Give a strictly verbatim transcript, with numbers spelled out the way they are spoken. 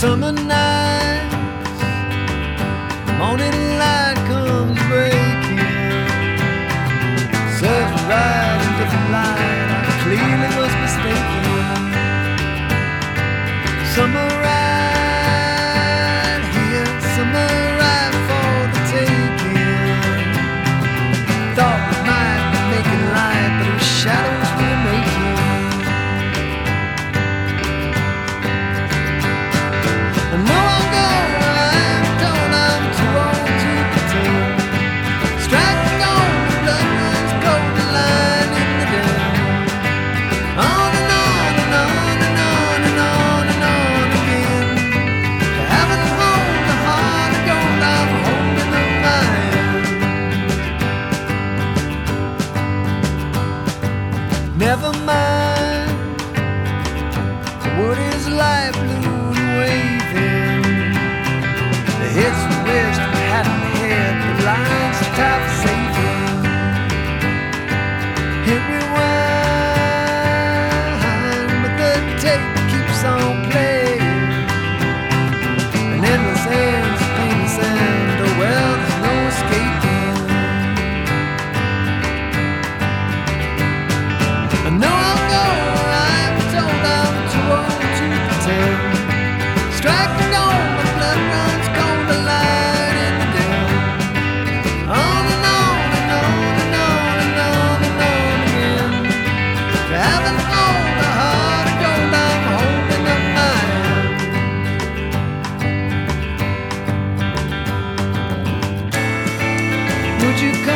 Summer nights, morning light comes breaking. Surf right in different light, I clearly was mistaken. Summer right here, summer right for the taking. Thought we might be making light, but it was shadows we were making. And no one go, I'm told I'm too old to pretend. Striking on the blood runs cold, the line in the den. On and on and on and on and on and on again. To having to hold the heart of gold, I'm holding up my hand. Never mind, what is life, blue and waving? The hits we wished we hadn't hit, the lines the type of saving. Hit rewind, but the tape keeps on playing. An endless ends, painless end, oh well, there's no escaping. I know I'll go, I'm told I'm too old to pretend. Striking on, my blood runs cold, the light in the den. On and on and on and on and on and on again. To having all the heart of gold, I'm holding up my hand. Would you come?